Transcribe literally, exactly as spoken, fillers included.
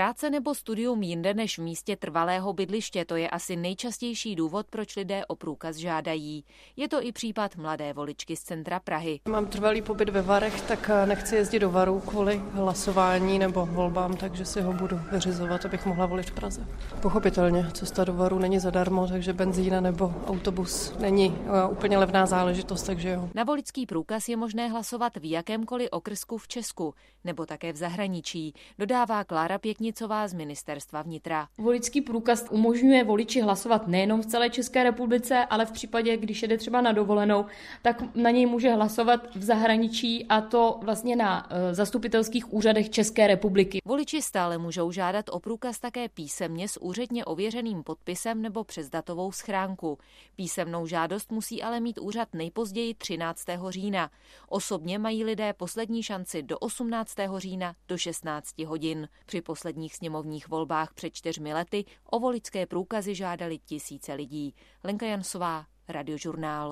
Práce nebo studium jinde než v místě trvalého bydliště, to je asi nejčastější důvod, proč lidé o průkaz žádají. Je to i případ mladé voličky z centra Prahy. Mám trvalý pobyt ve Varech, tak nechci jezdit do Varů kvůli hlasování nebo volbám, takže si ho budu vyřizovat, abych mohla volit v Praze. Pochopitelně, cesta do Varů není zadarmo, takže benzína nebo autobus není úplně levná záležitost, takže jo. Na voličský průkaz je možné hlasovat v jakémkoliv okrsku v Česku nebo také v zahraničí, dodává Klára Pěknicová z Ministerstva vnitra. Voličský průkaz umožňuje voliči hlasovat nejenom v celé České republice, ale v případě, když jede třeba na dovolenou, tak na něj může hlasovat v zahraničí, a to vlastně na e, zastupitelských úřadech České republiky. Voliči stále můžou žádat o průkaz také písemně s úředně ověřeným podpisem nebo přes datovou schránku. Písemnou žádost musí ale mít úřad nejpozději třináctého října. Osobně mají lidé poslední šanci do osmnáctého října do šestnácti hodin. Při posledních sněmovních volbách před čtyřmi lety o voličské průkazy žádali tisíce lidí. Lenka Jansová, Radiožurnál.